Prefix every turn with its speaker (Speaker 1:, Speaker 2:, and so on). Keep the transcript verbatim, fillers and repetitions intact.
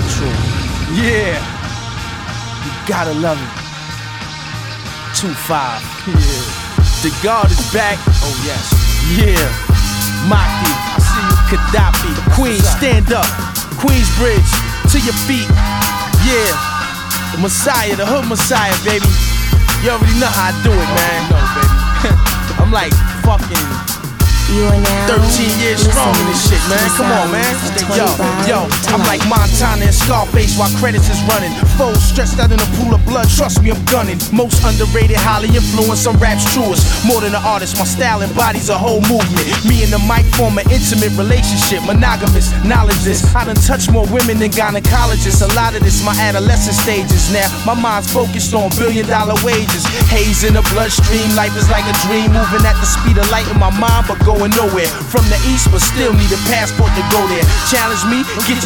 Speaker 1: True. Yeah. You gotta love it. two five. Yeah. The God is back. Oh yes. Yeah. Maki. I see you. Gaddafi. Queens, stand up. Queensbridge, to your feet. Yeah. The Messiah, the hood Messiah, baby. You already know how I do it, man. You know, baby. I'm like fucking
Speaker 2: You are now
Speaker 1: thirteen years strong in this shit, man. Come on, man. Yo, yo, I'm like Montana and Scarface while credits is running. Foes stretched out in a pool of blood, trust me, I'm gunning. Most underrated, highly influenced, some raps truest. More than an artist, my style embodies a whole movement. Me and the mic form an intimate relationship, monogamous, knowledgeless. I done touched more women than gynecologists. A lot of this my adolescent stages now. My mind's focused on billion dollar wages. Haze in the bloodstream, life is like a dream. Moving at the speed of light in my mind, but going nowhere. From the east, but still need a passport to go there. Challenge me, get